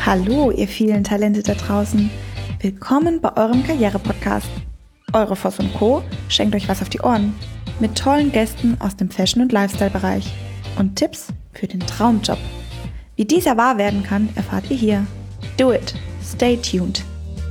Hallo, ihr vielen Talente da draußen. Willkommen bei eurem Karriere-Podcast. Eure Voss & Co. schenkt euch was auf die Ohren. Mit tollen Gästen aus dem Fashion- und Lifestyle-Bereich. Und Tipps für den Traumjob. Wie dieser wahr werden kann, erfahrt ihr hier. Do it. Stay tuned.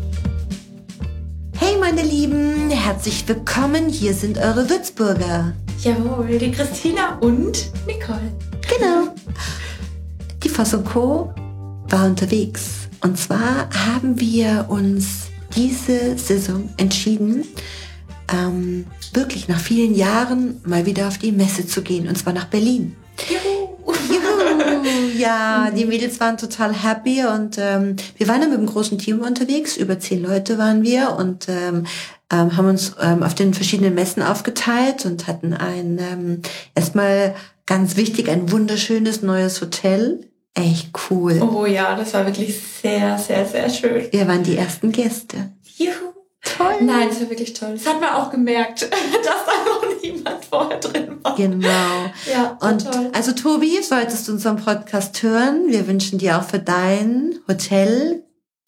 Hey meine Lieben, herzlich willkommen. Hier sind eure Würzburger. Jawohl, die Christina und Nicole. Genau. Die Voss & Co. war unterwegs. Und zwar haben wir uns diese Saison entschieden, wirklich nach vielen Jahren mal wieder auf die Messe zu gehen. Und zwar nach Berlin. Juhu. Juhu. Ja, die Mädels waren total happy und wir waren dann mit einem großen Team unterwegs. Über 10 Leute waren wir und haben uns auf den verschiedenen Messen aufgeteilt und hatten erstmal ganz wichtig, ein wunderschönes neues Hotel. Echt cool. Oh ja, das war wirklich sehr, sehr, sehr schön. Wir waren die ersten Gäste. Juhu. Toll. Nein, das war wirklich toll. Das hat man auch gemerkt, dass da noch niemand vorher drin war. Genau. Ja, und toll. Also Tobi, solltest du unseren Podcast hören, wir wünschen dir auch für dein Hotel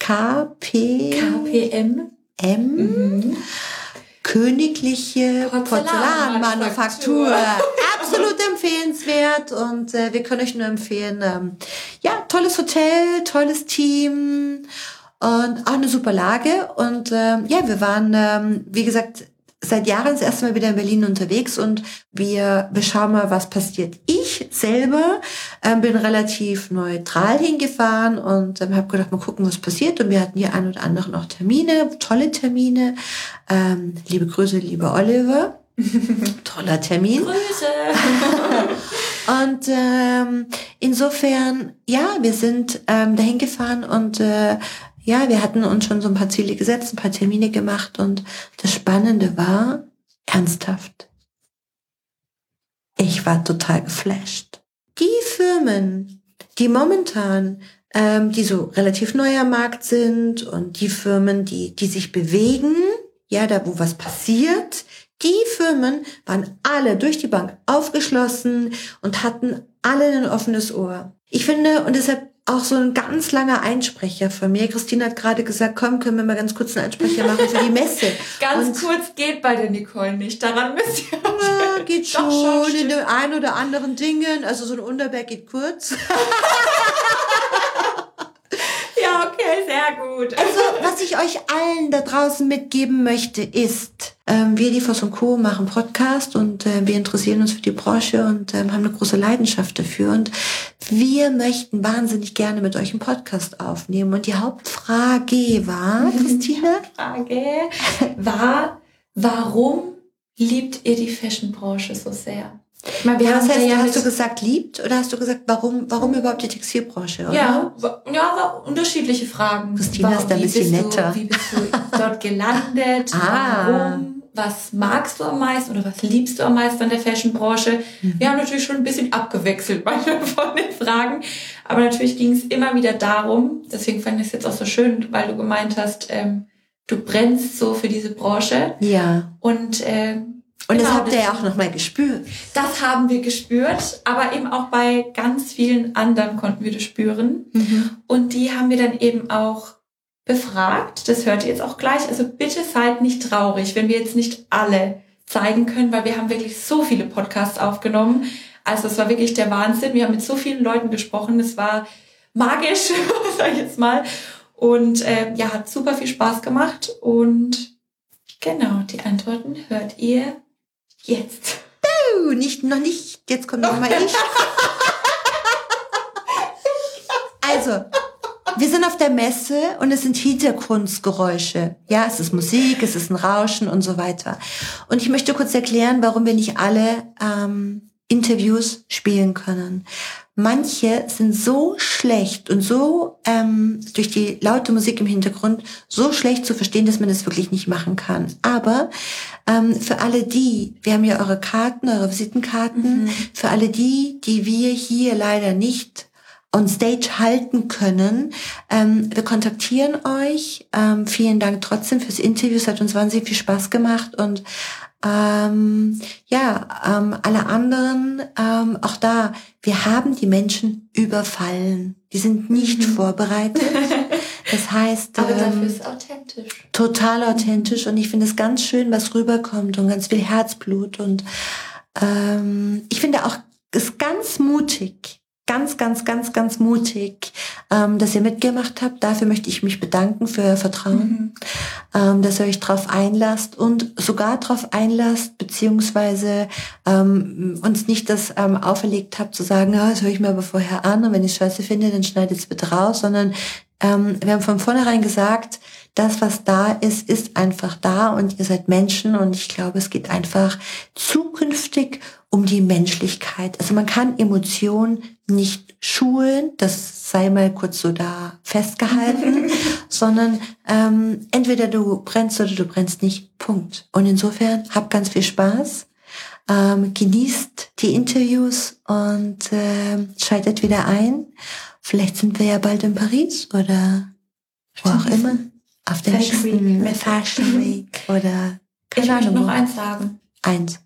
KPM. Königliche Porzellanmanufaktur. Porzellanmanufaktur. Absolut empfehlenswert und wir können euch nur empfehlen, tolles Hotel, tolles Team und auch eine super Lage und wir waren, wie gesagt, seit Jahren das erste Mal wieder in Berlin unterwegs und wir schauen mal, was passiert. Ich selber bin relativ neutral hingefahren und habe gedacht, mal gucken, was passiert. Und wir hatten hier ein oder andere noch Termine, tolle Termine. Liebe Grüße, lieber Oliver. Toller Termin. Grüße. Und insofern, wir sind dahin gefahren und wir hatten uns schon so ein paar Ziele gesetzt, ein paar Termine gemacht und das Spannende war, ernsthaft, ich war total geflasht. Die Firmen, die momentan, die so relativ neu am Markt sind und die Firmen, die sich bewegen, da wo was passiert, die Firmen waren alle durch die Bank aufgeschlossen und hatten alle ein offenes Ohr. Ich finde, und deshalb auch so ein ganz langer Einsprecher von mir. Christine hat gerade gesagt, komm, können wir mal ganz kurz einen Einsprecher machen für die Messe. Ganz kurz geht bei der Nicole nicht. Daran müsst ihr geht schon in den ein oder anderen Dingen. Also so ein Unterberg geht kurz. Ja, okay, sehr gut. Also, was ich euch allen da draußen mitgeben möchte, ist, wir, die Voss & Co., machen Podcast und wir interessieren uns für die Branche und haben eine große Leidenschaft dafür. Und wir möchten wahnsinnig gerne mit euch einen Podcast aufnehmen. Und die Hauptfrage war, Christine? Warum liebt ihr die Fashionbranche so sehr? Ich meine, hast du gesagt liebt oder hast du gesagt, warum überhaupt die Textilbranche? Oder? Ja, unterschiedliche Fragen. Christina ist da ein bisschen netter. Wie bist du dort gelandet? Warum? Was magst du am meisten oder was liebst du am meisten an der Fashionbranche? Wir haben natürlich schon ein bisschen abgewechselt manchmal von den Fragen, aber natürlich ging es immer wieder darum, deswegen fand ich es jetzt auch so schön, weil du gemeint hast, du brennst so für diese Branche. Ja. Und das habt ihr ja auch nochmal gespürt. Das haben wir gespürt, aber eben auch bei ganz vielen anderen konnten wir das spüren. Und die haben wir dann eben auch befragt. Das hört ihr jetzt auch gleich. Also bitte seid nicht traurig, wenn wir jetzt nicht alle zeigen können, weil wir haben wirklich so viele Podcasts aufgenommen. Also es war wirklich der Wahnsinn. Wir haben mit so vielen Leuten gesprochen. Es war magisch, sag ich jetzt mal. Und hat super viel Spaß gemacht. Und genau, die Antworten hört ihr jetzt. Noch nicht. Jetzt kommt noch mal ich. Also, wir sind auf der Messe und es sind Hintergrundgeräusche. Ja, es ist Musik, es ist ein Rauschen und so weiter. Und ich möchte kurz erklären, warum wir nicht alle Interviews spielen können. Manche sind so schlecht und so durch die laute Musik im Hintergrund so schlecht zu verstehen, dass man das wirklich nicht machen kann. Aber für alle wir haben ja eure Karten, eure Visitenkarten, für alle die wir hier leider nicht on stage halten können. Wir kontaktieren euch. Vielen Dank trotzdem fürs Interview. Es hat uns wahnsinnig viel Spaß gemacht und alle anderen, auch da, wir haben die Menschen überfallen. Die sind nicht vorbereitet. Das heißt, aber dafür ist es authentisch. Total authentisch und ich finde es ganz schön, was rüberkommt und ganz viel Herzblut und ich finde auch, es ist ganz mutig, ganz mutig, dass ihr mitgemacht habt. Dafür möchte ich mich bedanken für euer Vertrauen, dass ihr euch drauf einlasst und sogar drauf einlasst, beziehungsweise uns nicht das auferlegt habt, zu sagen, das höre ich mir aber vorher an und wenn ich es scheiße finde, dann schneidet es bitte raus, sondern wir haben von vornherein gesagt, das, was da ist, ist einfach da und ihr seid Menschen und ich glaube, es geht einfach zukünftig um die Menschlichkeit. Also man kann Emotionen nicht schulen, das sei mal kurz so da festgehalten, sondern entweder du brennst oder du brennst nicht, Punkt. Und insofern habt ganz viel Spaß, genießt die Interviews und schaltet wieder ein. Vielleicht sind wir ja bald in Paris oder wo auch immer. Auf der nächsten Fashion Week oder Ich möchte noch eins sagen. Eins.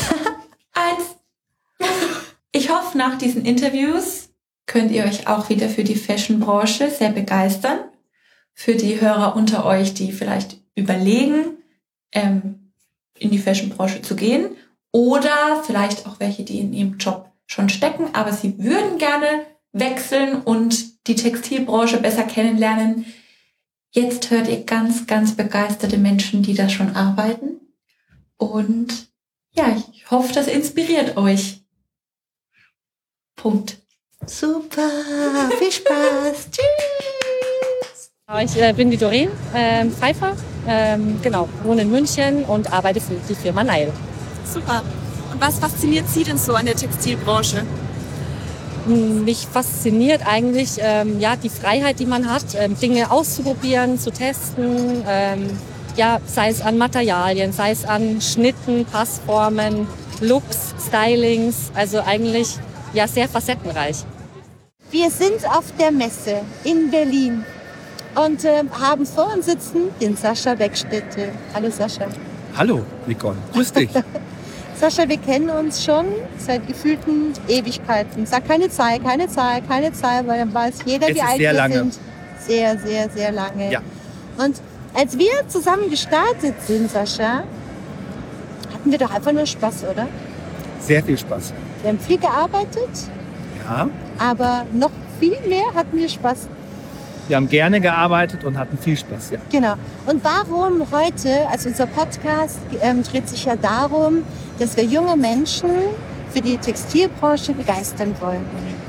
Ich hoffe, nach diesen Interviews könnt ihr euch auch wieder für die Fashion-Branche sehr begeistern. Für die Hörer unter euch, die vielleicht überlegen, in die Fashion-Branche zu gehen. Oder vielleicht auch welche, die in ihrem Job schon stecken, aber sie würden gerne wechseln und die Textilbranche besser kennenlernen. Jetzt hört ihr ganz begeisterte Menschen, die da schon arbeiten. Und ja, ich hoffe, das inspiriert euch. Punkt. Super, viel Spaß. Tschüss. Ich bin die Doreen Pfeiffer, wohne in München und arbeite für die Firma Nile. Super. Und was fasziniert Sie denn so an der Textilbranche? Mich fasziniert eigentlich die Freiheit, die man hat, Dinge auszuprobieren, zu testen, sei es an Materialien, sei es an Schnitten, Passformen, Looks, Stylings, also eigentlich sehr facettenreich. Wir sind auf der Messe in Berlin und haben vor uns sitzen den Sascha Beckstätte. Hallo Sascha. Hallo Nicole, grüß dich. Sascha, wir kennen uns schon seit gefühlten Ewigkeiten. Sag keine Zahl, weil dann weiß jeder, wie alt wir sind. Sehr lange. Ja. Und als wir zusammen gestartet sind, Sascha, hatten wir doch einfach nur Spaß, oder? Sehr viel Spaß. Wir haben viel gearbeitet, Ja, aber noch viel mehr hatten wir Spaß. wir haben gerne gearbeitet und hatten viel Spaß, ja. Genau. Und warum heute, also unser Podcast dreht sich ja darum, dass wir junge Menschen für die Textilbranche begeistern wollen.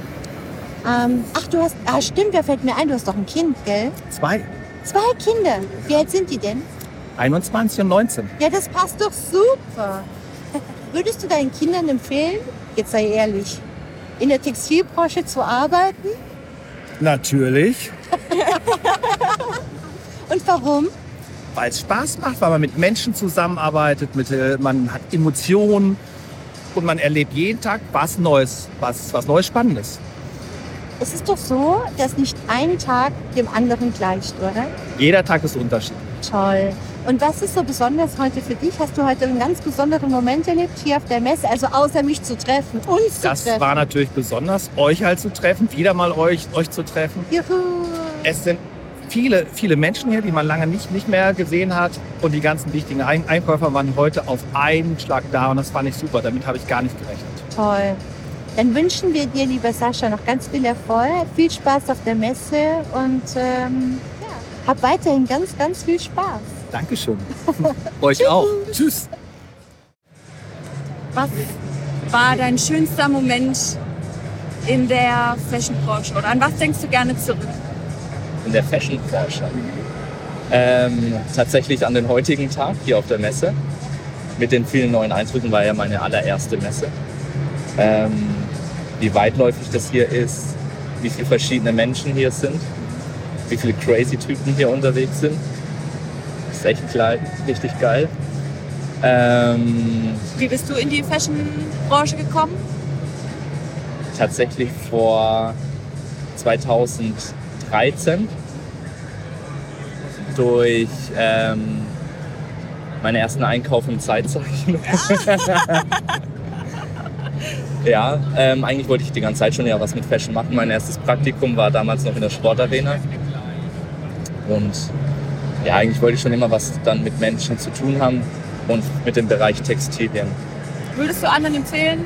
Stimmt, wer fällt mir ein, du hast doch ein Kind, gell? 2, 2 Kinder. Wie alt sind die denn? 21 und 19. Ja, das passt doch super. Würdest du deinen Kindern empfehlen, jetzt sei ehrlich, in der Textilbranche zu arbeiten? Natürlich, Und warum? weil es Spaß macht, weil man mit Menschen zusammenarbeitet, man hat Emotionen und man erlebt jeden Tag was Neues, was Neues Spannendes. Es ist doch so, dass nicht ein Tag dem anderen gleicht, oder? Jeder Tag ist unterschiedlich. Toll. Und was ist so besonders heute für dich? Hast du heute einen ganz besonderen Moment erlebt hier auf der Messe? Also außer mich zu treffen, uns zu Das treffen. war natürlich besonders, euch halt zu treffen, wieder mal euch zu treffen. Juhu. Es sind viele Menschen hier, die man lange nicht mehr gesehen hat. Und die ganzen wichtigen Einkäufer waren heute auf einen Schlag da. Und das fand ich super. Damit habe ich gar nicht gerechnet. Toll. Dann wünschen wir dir, lieber Sascha, noch ganz viel Erfolg, viel Spaß auf der Messe und hab weiterhin ganz viel Spaß. Dankeschön. Euch auch. Tschüss. Was war dein schönster Moment in der Fashionbranche? Oder an was denkst du gerne zurück? In der Fashion-Branche. Tatsächlich an den heutigen Tag hier auf der Messe. Mit den vielen neuen Eindrücken war ja meine allererste Messe. Wie weitläufig das hier ist, wie viele verschiedene Menschen hier sind, wie viele crazy Typen hier unterwegs sind. Das ist echt klein, richtig geil. Wie bist du in die Fashionbranche gekommen? Tatsächlich vor 2013 durch meinen ersten Einkauf im Zeitzeichen. Ja, eigentlich wollte ich die ganze Zeit schon ja was mit Fashion machen. Mein erstes Praktikum war damals noch in der Sportarena. Und ja, eigentlich wollte ich schon immer was dann mit Menschen zu tun haben und mit dem Bereich Textilien. Würdest du anderen empfehlen,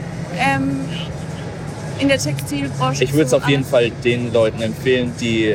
in der Textilbranche? Ich würde es auf jeden Fall den Leuten empfehlen, die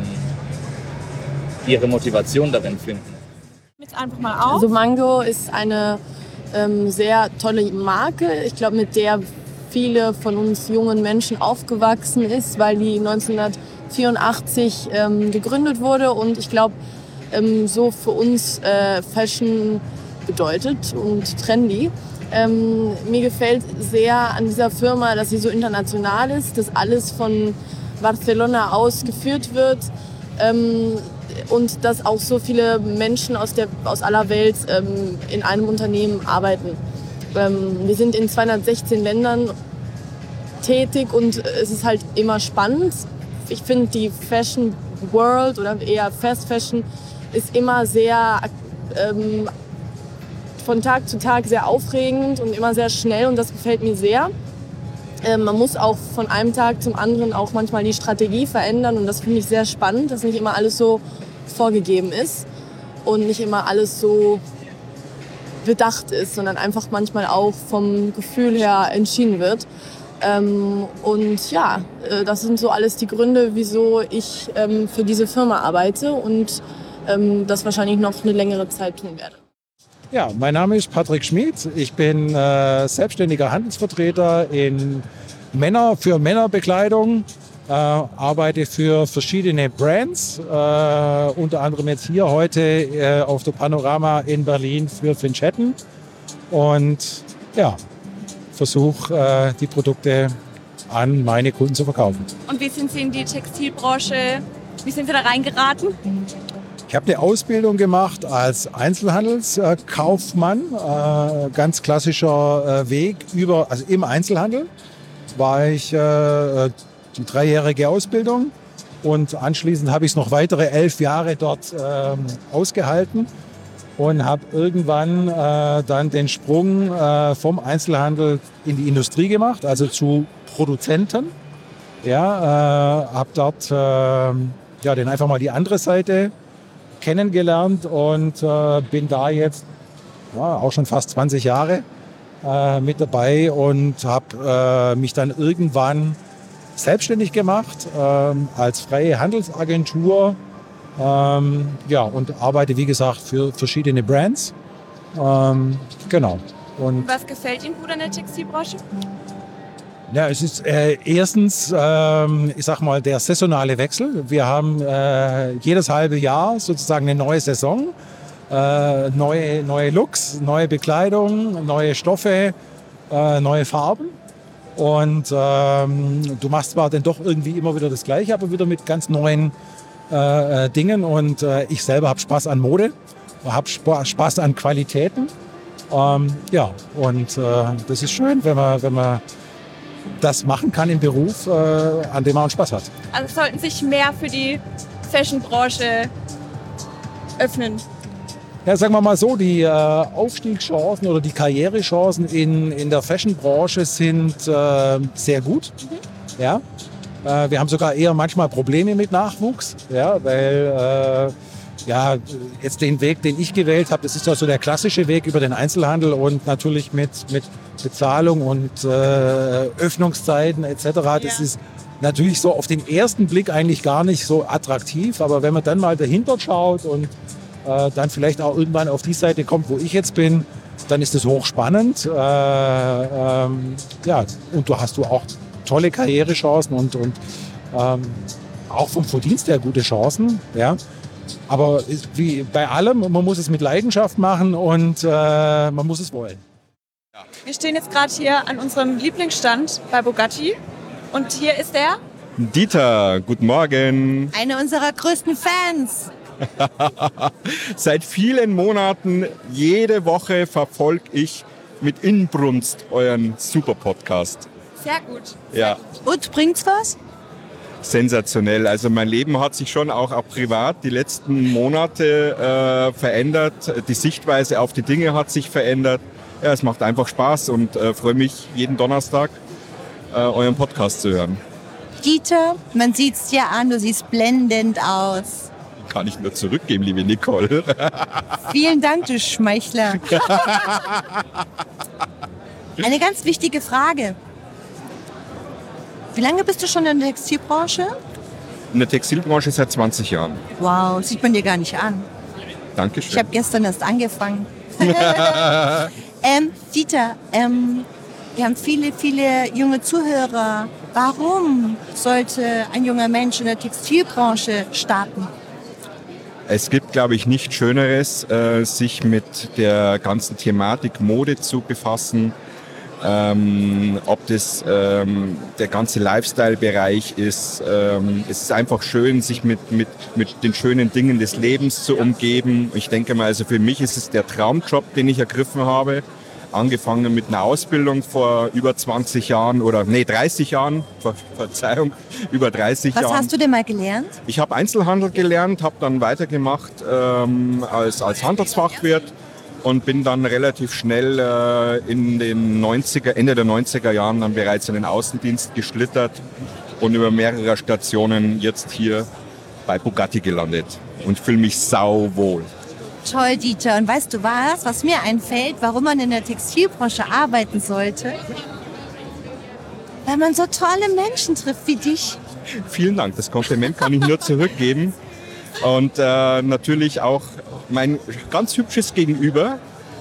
ihre Motivation darin finden. Jetzt einfach mal auf. Also Mango ist eine sehr tolle Marke, ich glaube, mit der viele von uns jungen Menschen aufgewachsen ist, weil die 1984 gegründet wurde und ich glaube, so für uns Fashion bedeutet und trendy. Mir gefällt sehr an dieser Firma, dass sie so international ist, dass alles von Barcelona aus geführt wird und dass auch so viele Menschen aus aller Welt in einem Unternehmen arbeiten. Wir sind in 216 Ländern tätig und es ist halt immer spannend. Ich finde, die Fashion World oder eher Fast Fashion ist immer sehr von Tag zu Tag sehr aufregend und immer sehr schnell und das gefällt mir sehr. Man muss auch von einem Tag zum anderen auch manchmal die Strategie verändern und das finde ich sehr spannend, dass nicht immer alles so vorgegeben ist und nicht immer alles so bedacht ist, sondern einfach manchmal auch vom Gefühl her entschieden wird. Und ja, das sind so alles die Gründe, wieso ich für diese Firma arbeite und das wahrscheinlich noch eine längere Zeit tun werde. Ja, mein Name ist Patrick Schmid. Ich bin selbstständiger Handelsvertreter für Männerbekleidung, arbeite für verschiedene Brands, unter anderem jetzt hier heute auf der Panorama in Berlin für Finchetten und ja, versuche die Produkte an meine Kunden zu verkaufen. Und wie sind Sie in die Textilbranche, wie sind Sie da reingeraten? Ich habe eine Ausbildung gemacht als Einzelhandelskaufmann, ganz klassischer Weg also im Einzelhandel war ich die 3-jährige Ausbildung und anschließend habe ich es noch weitere 11 Jahre dort ausgehalten und habe irgendwann dann den Sprung vom Einzelhandel in die Industrie gemacht, also zu Produzenten. Ja, habe dort den einfach mal die andere Seite kennengelernt und bin da jetzt auch schon fast 20 Jahre mit dabei und habe mich dann irgendwann selbstständig gemacht als freie Handelsagentur und arbeite wie gesagt für verschiedene Brands. Genau. Und was gefällt Ihnen gut an der Textilbranche? Ja, es ist erstens, ich sag mal, der saisonale Wechsel. Wir haben jedes halbe Jahr sozusagen eine neue Saison, neue Looks, neue Bekleidung, neue Stoffe, neue Farben. Und du machst zwar dann doch irgendwie immer wieder das Gleiche, aber wieder mit ganz neuen Dingen. Und ich selber habe Spaß an Mode, habe Spaß an Qualitäten. Das ist schön, wenn man das machen kann im Beruf, an dem man auch Spaß hat. Also sollten sich mehr für die Fashionbranche öffnen? Ja, sagen wir mal so, die Aufstiegschancen oder die Karrierechancen in der Fashionbranche sind sehr gut. Ja. Wir haben sogar eher manchmal Probleme mit Nachwuchs, ja, weil jetzt den Weg, den ich gewählt habe, das ist ja so der klassische Weg über den Einzelhandel und natürlich mit Bezahlung und Öffnungszeiten etc. Das ist natürlich so auf den ersten Blick eigentlich gar nicht so attraktiv, aber wenn man dann mal dahinter schaut und dann vielleicht auch irgendwann auf die Seite kommt, wo ich jetzt bin, dann ist das hochspannend. Und du hast auch tolle Karrierechancen und auch vom Verdienst her gute Chancen. Ja. Aber wie bei allem, man muss es mit Leidenschaft machen und man muss es wollen. Wir stehen jetzt gerade hier an unserem Lieblingsstand bei Bugatti und hier ist der Dieter, guten Morgen. Eine unserer größten Fans. Seit vielen Monaten, jede Woche verfolge ich mit Inbrunst euren super Podcast. Sehr gut. Ja. Und bringt's was? sensationell. Also mein Leben hat sich schon auch privat die letzten Monate verändert. Die Sichtweise auf die Dinge hat sich verändert. Ja, es macht einfach Spaß und freue mich jeden Donnerstag euren Podcast zu hören. Dieter, man sieht's dir an, du siehst blendend aus. Kann ich nur zurückgeben, liebe Nicole. Vielen Dank, du Schmeichler. Eine ganz wichtige Frage. Wie lange bist du schon in der Textilbranche? In der Textilbranche seit 20 Jahren. Wow, sieht man dir gar nicht an. Dankeschön. Ich habe gestern erst angefangen. Dieter, wir haben viele, viele junge Zuhörer. Warum sollte ein junger Mensch in der Textilbranche starten? Es gibt, glaube ich, nichts Schöneres, sich mit der ganzen Thematik Mode zu befassen. Ob das der ganze Lifestyle-Bereich ist. Es ist einfach schön, sich mit den schönen Dingen des Lebens zu umgeben. Ich denke mal, also für mich ist es der Traumjob, den ich ergriffen habe. Angefangen mit einer Ausbildung vor über 20 Jahren oder 30 Jahren, Verzeihung, über 30 Jahren. Was hast du denn mal gelernt? Ich habe Einzelhandel gelernt, habe dann weitergemacht als Handelsfachwirt und bin dann relativ schnell Ende der 90er Jahren dann bereits in den Außendienst geschlittert und über mehrere Stationen jetzt hier bei Bugatti gelandet und fühle mich sauwohl. Toll, Dieter. Und weißt du was mir einfällt, warum man in der Textilbranche arbeiten sollte? Weil man so tolle Menschen trifft wie dich. Vielen Dank, das Kompliment kann ich nur zurückgeben. Und natürlich auch mein ganz hübsches Gegenüber.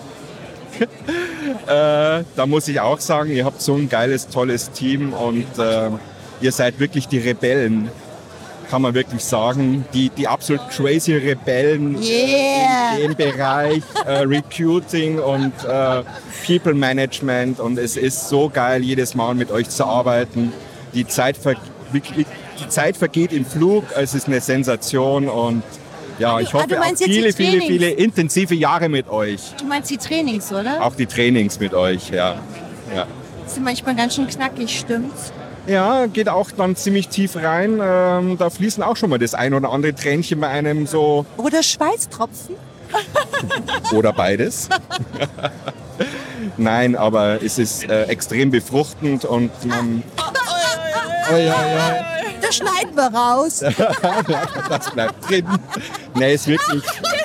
Da muss ich auch sagen, ihr habt so ein geiles, tolles Team und ihr seid wirklich die Rebellen. Kann man wirklich sagen, die absolut crazy Rebellen in dem Bereich Recruiting und People Management. Und es ist so geil, jedes Mal mit euch zu arbeiten. Die Zeit vergeht im Flug, es ist eine Sensation und ja, ich hoffe auf viele intensive Jahre mit euch. Du meinst die Trainings, oder? Auch die Trainings mit euch, ja. Das ist manchmal ganz schön knackig, stimmt's? Ja, geht auch dann ziemlich tief rein. Da fließen auch schon mal das ein oder andere Tränchen bei einem so. Oder Schweißtropfen. Oder beides. Nein, aber es ist extrem befruchtend und man... Das schneiden wir raus. Das bleibt drin. Nee, ist wirklich...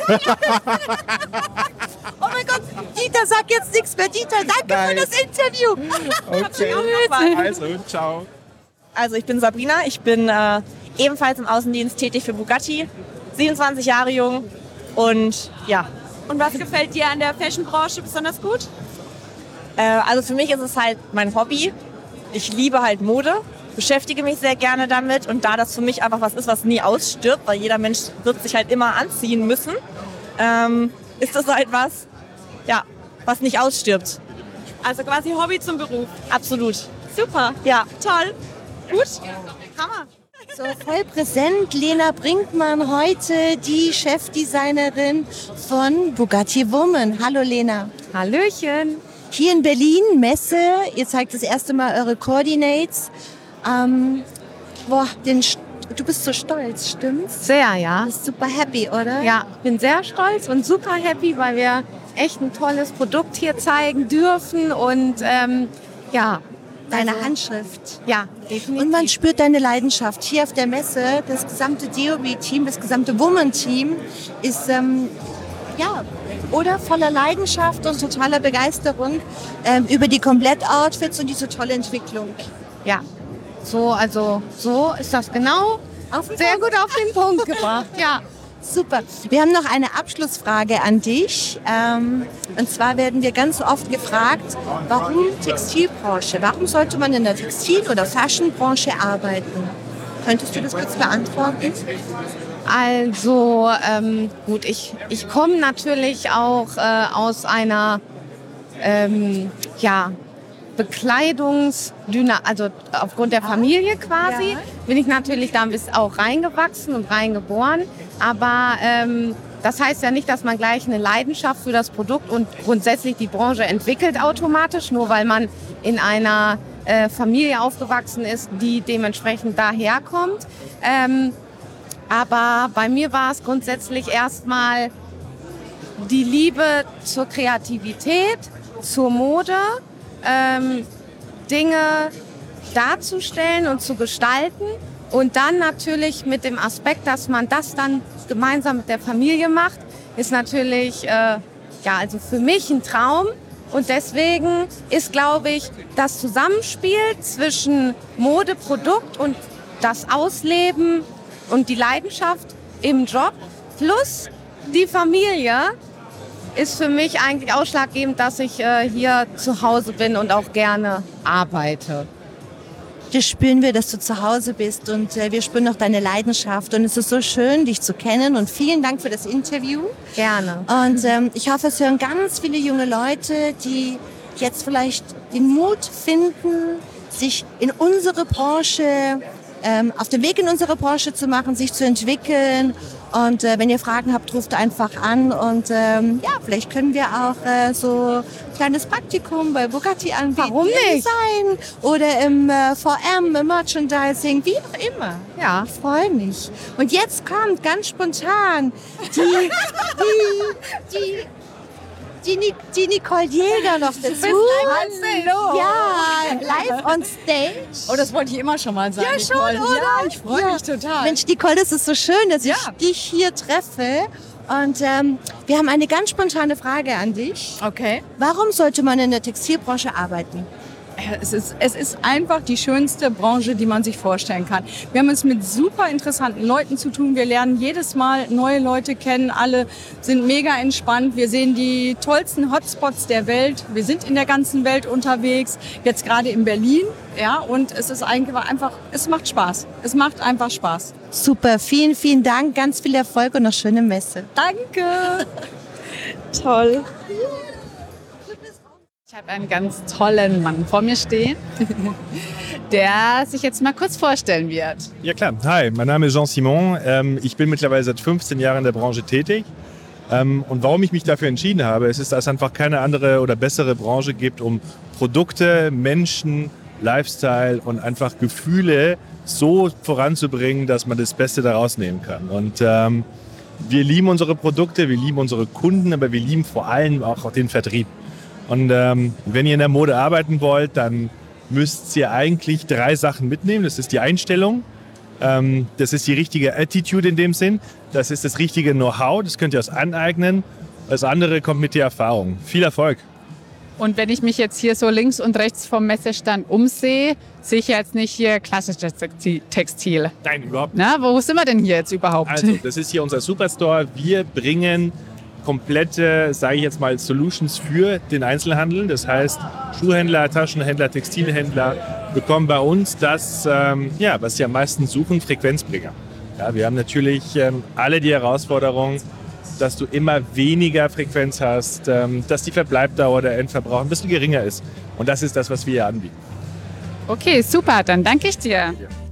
Oh mein Gott, Dieter, sag jetzt nichts mehr. Dieter, danke für das Interview. Okay, also, ciao. Also ich bin Sabrina, ich bin ebenfalls im Außendienst tätig für Bugatti, 27 Jahre jung und ja. Und was gefällt dir an der Fashionbranche besonders gut? Also für mich ist es halt mein Hobby. Ich liebe halt Mode, beschäftige mich sehr gerne damit und da das für mich einfach was ist, was nie ausstirbt, weil jeder Mensch wird sich halt immer anziehen müssen, ist das halt was, ja, was nicht ausstirbt. Also quasi Hobby zum Beruf. Absolut. Super. Ja. Toll. Gut. Hammer. So, voll präsent, Lena Brinkmann, heute die Chefdesignerin von Bugatti Woman. Hallo Lena. Hallöchen. Hier in Berlin, Messe, ihr zeigt das erste Mal eure Coordinates. Du bist so stolz, stimmt's? Sehr, ja. Du bist super happy, oder? Ja, ich bin sehr stolz und super happy, weil wir echt ein tolles Produkt hier zeigen dürfen und ja. Deine Handschrift. Ja, definitiv. Und man spürt deine Leidenschaft. Hier auf der Messe, das gesamte DOB-Team, das gesamte Woman-Team ist oder voller Leidenschaft und totaler Begeisterung über die Komplett-Outfits und diese tolle Entwicklung. Ja, so ist das genau. Sehr gut auf den Punkt gebracht. Ja. Super. Wir haben noch eine Abschlussfrage an dich. Und zwar werden wir ganz oft gefragt, warum Textilbranche? Warum sollte man in der Textil- oder Fashionbranche arbeiten? Könntest du das kurz beantworten? Also gut, ich komme natürlich auch aus einer also aufgrund der Familie quasi, bin ich natürlich da auch reingewachsen und reingeboren. Aber das heißt ja nicht, dass man gleich eine Leidenschaft für das Produkt und grundsätzlich die Branche entwickelt automatisch, nur weil man in einer Familie aufgewachsen ist, die dementsprechend daherkommt. Aber bei mir war es grundsätzlich erstmal die Liebe zur Kreativität, zur Mode, Dinge darzustellen und zu gestalten. Und dann natürlich mit dem Aspekt, dass man das dann gemeinsam mit der Familie macht, ist natürlich also für mich ein Traum. Und deswegen ist, glaube ich, das Zusammenspiel zwischen Mode, Produkt und das Ausleben und die Leidenschaft im Job plus die Familie ist für mich eigentlich ausschlaggebend, dass ich hier zu Hause bin und auch gerne arbeite. Das spüren wir, dass du zu Hause bist und wir spüren auch deine Leidenschaft und es ist so schön, dich zu kennen und vielen Dank für das Interview. Gerne. Und ich hoffe, es hören ganz viele junge Leute, die jetzt vielleicht den Mut finden, sich in unsere Branche, auf den Weg in unsere Branche zu machen, sich zu entwickeln. Und wenn ihr Fragen habt, ruft einfach an und vielleicht können wir auch so ein kleines Praktikum bei Bugatti anbieten. Warum nicht? Im Design oder im VM, im Merchandising, wie auch immer. Ja, ich freue mich. Und jetzt kommt ganz spontan die Nicole Jäger noch dazu. Hallo. Ja, live on stage. Oh, das wollte ich immer schon mal sagen. Ja, schon, Nicole. oder? Ja, ich freue mich total. Mensch, Nicole, das ist so schön, dass ich dich hier treffe. Und wir haben eine ganz spontane Frage an dich. Okay. Warum sollte man in der Textilbranche arbeiten? Es ist einfach die schönste Branche, die man sich vorstellen kann. Wir haben es mit super interessanten Leuten zu tun. Wir lernen jedes Mal neue Leute kennen. Alle sind mega entspannt. Wir sehen die tollsten Hotspots der Welt. Wir sind in der ganzen Welt unterwegs. Jetzt gerade in Berlin. Ja, und es ist einfach, es macht Spaß. Es macht einfach Spaß. Super, vielen, vielen Dank. Ganz viel Erfolg und eine schöne Messe. Danke. Toll. Ich habe einen ganz tollen Mann vor mir stehen, der sich jetzt mal kurz vorstellen wird. Ja klar, hi, mein Name ist Jean Simon. Ich bin mittlerweile seit 15 Jahren in der Branche tätig. Und warum ich mich dafür entschieden habe, ist, dass es einfach keine andere oder bessere Branche gibt, um Produkte, Menschen, Lifestyle und einfach Gefühle so voranzubringen, dass man das Beste daraus nehmen kann. Und wir lieben unsere Produkte, wir lieben unsere Kunden, aber wir lieben vor allem auch den Vertrieb. Und wenn ihr in der Mode arbeiten wollt, dann müsst ihr eigentlich 3 Sachen mitnehmen. Das ist die Einstellung, das ist die richtige Attitude in dem Sinn, das ist das richtige Know-how, das könnt ihr euch aneignen. Das andere kommt mit der Erfahrung. Viel Erfolg! Und wenn ich mich jetzt hier so links und rechts vom Messestand umsehe, sehe ich jetzt nicht hier klassisches Textil. Nein, überhaupt nicht. Na, wo sind wir denn hier jetzt überhaupt? Also, das ist hier unser Superstore. Wir bringen komplette, sage ich jetzt mal, Solutions für den Einzelhandel. Das heißt, Schuhhändler, Taschenhändler, Textilhändler bekommen bei uns das, was sie am meisten suchen, Frequenzbringer. Ja, wir haben natürlich alle die Herausforderung, dass du immer weniger Frequenz hast, dass die Verbleibdauer der Endverbraucher ein bisschen geringer ist. Und das ist das, was wir hier anbieten. Okay, super, dann danke ich dir. Ja.